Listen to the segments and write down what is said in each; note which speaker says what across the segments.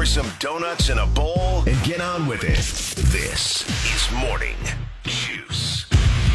Speaker 1: Pour some donuts in a bowl and get on with it. This is Morning Juice.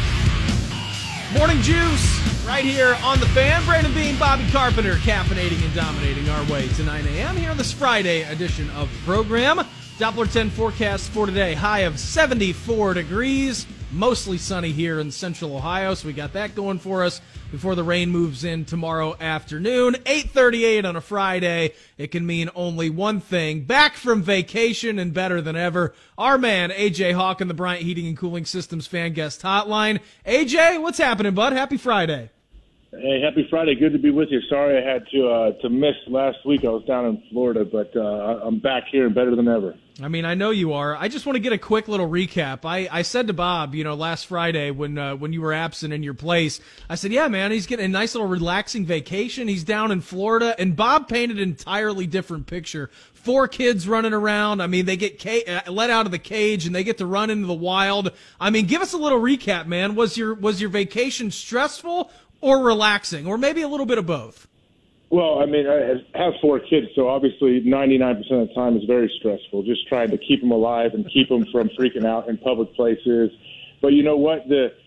Speaker 2: Morning Juice, right here on The Fan. Brandon Bean, Bobby Carpenter, caffeinating and dominating our way to 9 a.m. here on this Friday edition of the program. Doppler 10 forecast for today. High of 74 degrees. Mostly sunny here in central Ohio, so we got that going for us before the rain moves in tomorrow afternoon. 8:38 on a Friday. It can mean only one thing. Back from vacation and better than ever. Our man, A.J. Hawk, in the Bryant Heating and Cooling Systems fan guest hotline. A.J., what's happening, bud? Happy Friday.
Speaker 3: Hey, happy Friday. Good to be with you. Sorry I had to miss last week. I was down in Florida, but I'm back here and better than ever.
Speaker 2: I mean, I know you are. I just want to get a quick little recap. I said to Bob, last Friday when you were absent in your place, I said, yeah, man, he's getting a nice little relaxing vacation. He's down in Florida. And Bob painted an entirely different picture. 4 kids running around. I mean, they get let out of the cage and they get to run into the wild. I mean, give us a little recap, man. Was your vacation stressful or relaxing, or maybe a little bit of both?
Speaker 3: Well, I mean, I have 4 kids, so obviously 99% of the time is very stressful, just trying to keep them alive and keep them from freaking out in public places. But you know what?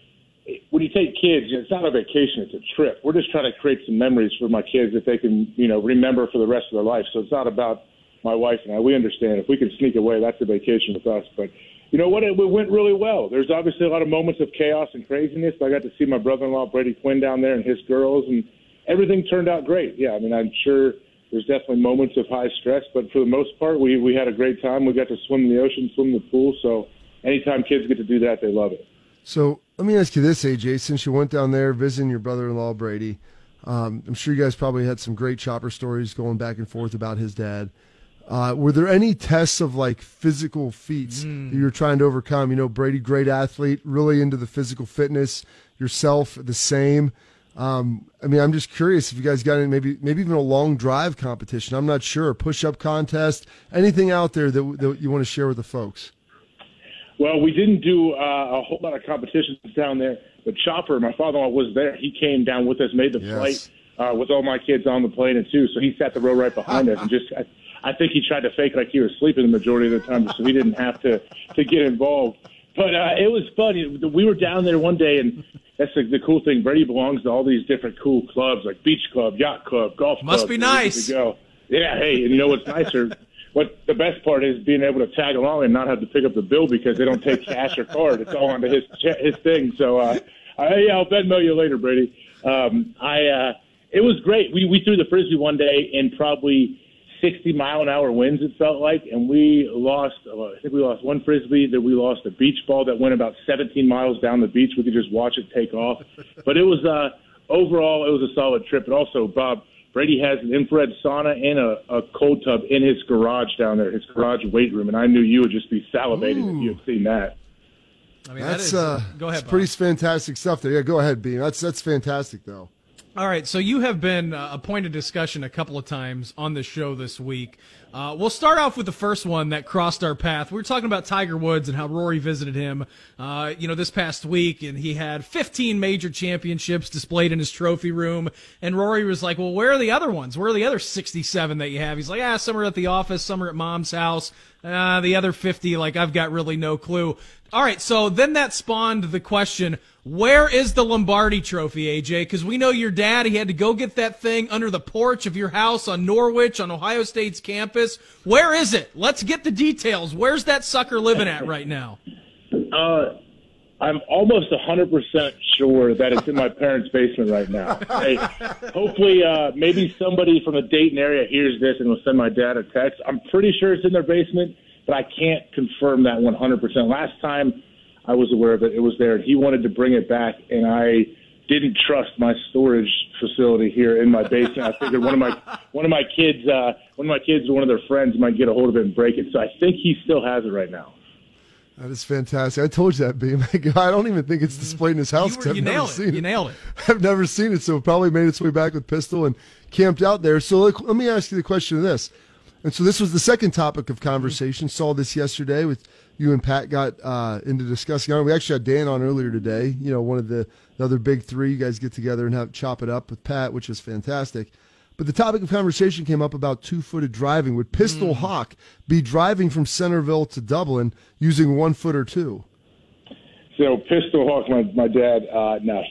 Speaker 3: When you take kids, it's not a vacation, it's a trip. We're just trying to create some memories for my kids that they can, remember for the rest of their life. So it's not about my wife and I. We understand if we can sneak away, that's a vacation with us. But you know what? It went really well. There's obviously a lot of moments of chaos and craziness. I got to see my brother-in-law, Brady Quinn, down there and his girls, and everything turned out great. Yeah, I mean, I'm sure there's definitely moments of high stress, but for the most part, we had a great time. We got to swim in the ocean, swim in the pool, so anytime kids get to do that, they love it.
Speaker 4: So let me ask you this, AJ, since you went down there visiting your brother-in-law, Brady, I'm sure you guys probably had some great chopper stories going back and forth about his dad. Were there any tests of physical feats that you were trying to overcome? Brady, great athlete, really into the physical fitness. Yourself, the same. I'm just curious if you guys got any, maybe even a long drive competition. I'm not sure. Push-up contest, anything out there that you want to share with the folks?
Speaker 3: Well, we didn't do a whole lot of competitions down there, but Chopper, my father-in-law, was there. He came down with us, made the flight with all my kids on the plane, and too. So he sat the row right behind us, and I think he tried to fake like he was sleeping the majority of the time, so he didn't have to get involved. But it was funny. We were down there one day, and that's the cool thing. Brady belongs to all these different cool clubs, like Beach Club, Yacht Club, Golf Club.
Speaker 2: Must be nice.
Speaker 3: Go. Yeah, hey, and you know what's nicer? What the best part is being able to tag along and not have to pick up the bill because they don't take cash or card. It's all onto his thing. So, I'll Venmo you later, Brady. It was great. We threw the Frisbee one day in probably 60-mile-an-hour winds, it felt like, and we lost, I think we lost one Frisbee, then we lost a beach ball that went about 17 miles down the beach. We could just watch it take off. But it was, overall, it was a solid trip. And also, Bob, Brady has an infrared sauna and a cold tub in his garage down there, his garage weight room, and I knew you would just be salivating if you had seen that.
Speaker 2: I mean,
Speaker 4: that's
Speaker 2: go ahead,
Speaker 4: that's
Speaker 2: Bob.
Speaker 4: pretty fantastic stuff there. Yeah, go ahead, Beam. That's fantastic, though.
Speaker 2: All right, so you have been a point of discussion a couple of times on the show this week. We'll start off with the first one that crossed our path. We were talking about Tiger Woods and how Rory visited him, this past week, and he had 15 major championships displayed in his trophy room. And Rory was like, well, where are the other ones? Where are the other 67 that you have? He's like, some are at the office, some are at Mom's house. The other 50, I've got really no clue. All right, so then that spawned the question, where is the Lombardi Trophy, AJ? Because we know your dad, he had to go get that thing under the porch of your house on Norwich on Ohio State's campus. Where is it? Let's get the details. Where's that sucker living at right now?
Speaker 3: I'm almost 100% sure that it's in my parents' basement right now. Hey, hopefully, maybe somebody from the Dayton area hears this and will send my dad a text. I'm pretty sure it's in their basement, but I can't confirm that 100%. Last time I was aware of it, it was there, and he wanted to bring it back, and I didn't trust my storage facility here in my basement. I figured one of my kids or one of their friends might get a hold of it and break it. So I think he still has it right now.
Speaker 4: That is fantastic. I told you that, Beam. I don't even think it's displayed in his house.
Speaker 2: You nailed it. You nailed it.
Speaker 4: I've never seen it, so it probably made its way back with Pistol and camped out there. So let me ask you the question of this. And so this was the second topic of conversation. Saw this yesterday with you and Pat got into discussing on it. We actually had Dan on earlier today. One of the other big three. You guys get together and chop it up with Pat, which is fantastic. But the topic of conversation came up about two-footed driving. Would Pistol Hawk be driving from Centerville to Dublin using 1 foot or two?
Speaker 3: So Pistol Hawk, my dad, now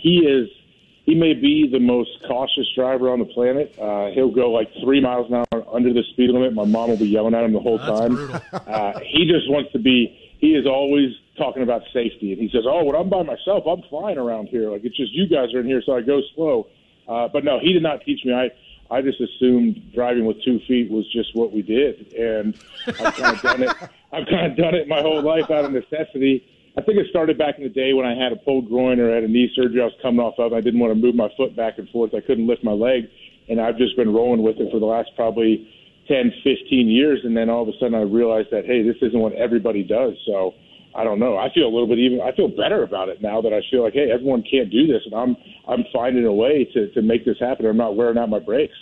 Speaker 3: he may be the most cautious driver on the planet. He'll go like 3 miles an hour under the speed limit. My mom will be yelling at him the whole time. He just wants to be, he is always talking about safety. And he says, oh, when I'm by myself, I'm flying around here. Like, it's just you guys are in here, so I go slow. But no, he did not teach me. I just assumed driving with 2 feet was just what we did. And I've kind of done it. I've kind of done it my whole life out of necessity. I think it started back in the day when I had a pulled groin or had a knee surgery I was coming off of. I didn't want to move my foot back and forth. I couldn't lift my leg. And I've just been rolling with it for the last probably 10, 15 years. And then all of a sudden I realized that, hey, this isn't what everybody does. So I don't know. I feel a little bit I feel better about it now that I feel like, hey, everyone can't do this. And I'm finding a way to make this happen. I'm not wearing out my brakes.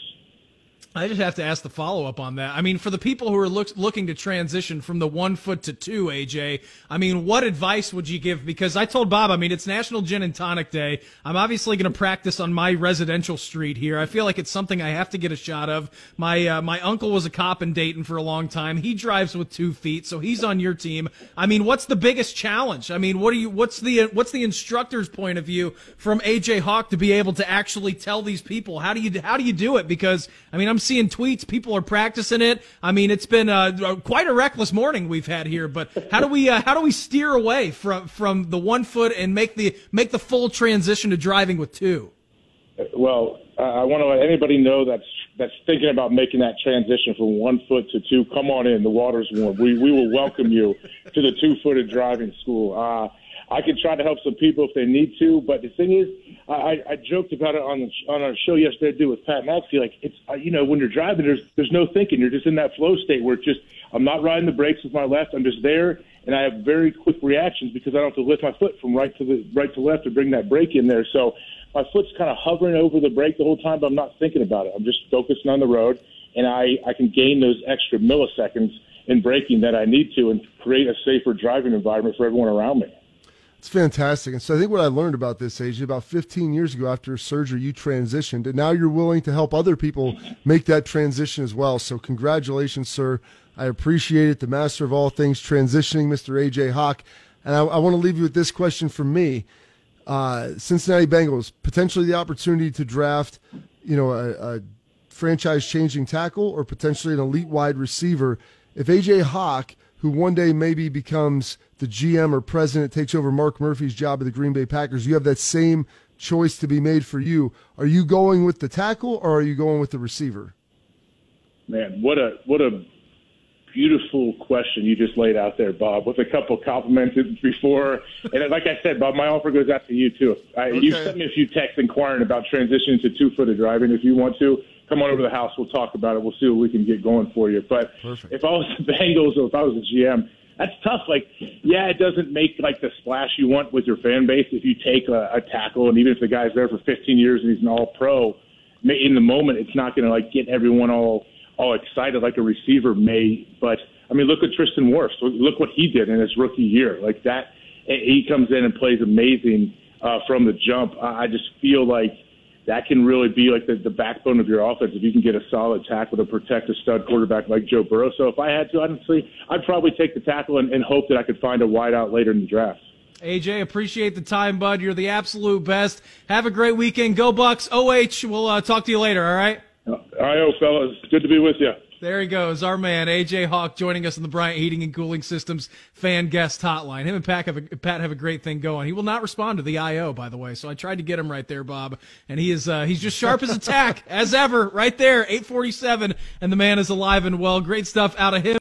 Speaker 2: I just have to ask the follow-up on that. I mean, for the people who are looking to transition from the 1 foot to 2, AJ, I mean, what advice would you give? Because I told Bob, I mean, it's National Gin and Tonic Day. I'm obviously going to practice on my residential street here. I feel like it's something I have to get a shot of. My uncle was a cop in Dayton for a long time. He drives with 2 feet, so he's on your team. I mean, what's the biggest challenge? I mean, what's the instructor's point of view from AJ Hawk to be able to actually tell these people? How do you do it? Because, I mean, I'm seeing tweets, people are practicing it. I mean, it's been quite a reckless morning we've had here. But how do we steer away from the 1 foot and make the full transition to driving with 2?
Speaker 3: Well, I want to let anybody know that's thinking about making that transition from 1 foot to 2. Come on in, the water's warm. We will welcome you to the 2-footed driving school. I can try to help some people if they need to, but the thing is, I joked about it on our show yesterday, with Pat Maxey. Like, it's when you're driving, there's no thinking. You're just in that flow state where it's just, I'm not riding the brakes with my left. I'm just there, and I have very quick reactions because I don't have to lift my foot from right to left to bring that brake in there. So my foot's kind of hovering over the brake the whole time, but I'm not thinking about it. I'm just focusing on the road, and I can gain those extra milliseconds in braking that I need to and create a safer driving environment for everyone around me.
Speaker 4: It's fantastic. And so I think what I learned about this, AJ, about 15 years ago after surgery, you transitioned, and now you're willing to help other people make that transition as well. So congratulations, sir. I appreciate it. The master of all things transitioning, Mr. AJ Hawk. And I want to leave you with this question from me. Cincinnati Bengals, potentially the opportunity to draft, a franchise-changing tackle or potentially an elite wide receiver. If AJ Hawk, who one day maybe becomes the GM or president, takes over Mark Murphy's job at the Green Bay Packers, you have that same choice to be made for you. Are you going with the tackle or are you going with the receiver?
Speaker 3: Man, what a beautiful question you just laid out there, Bob, with a couple compliments before. And like I said, Bob, my offer goes out to you, too. Okay. You sent me a few texts inquiring about transitioning to 2-footed driving. If you want to, come on over to the house. We'll talk about it. We'll see what we can get going for you. But Perfect. If I was the Bengals or if I was the GM, that's tough. Like, yeah, it doesn't make like the splash you want with your fan base if you take a tackle, and even if the guy's there for 15 years and he's an all-pro, in the moment it's not going to like get everyone all excited like a receiver may. But I mean, look at Tristan Wirfs. Look what he did in his rookie year. Like that, he comes in and plays amazing from the jump. I just feel like that can really be like the backbone of your offense if you can get a solid tackle to protect a stud quarterback like Joe Burrow. So if I had to, honestly, I'd probably take the tackle and hope that I could find a wideout later in the draft.
Speaker 2: AJ, appreciate the time, bud. You're the absolute best. Have a great weekend. Go Bucks. OH, we'll talk to you later, all right?
Speaker 3: I fellas. Good to be with you.
Speaker 2: There he goes, our man, AJ Hawk, joining us on the Bryant Heating and Cooling Systems fan guest hotline. Him and Pat have a great thing going. He will not respond to the IO, by the way, so I tried to get him right there, Bob. And he's just sharp as a tack, as ever, right there, 8:47, and the man is alive and well. Great stuff out of him.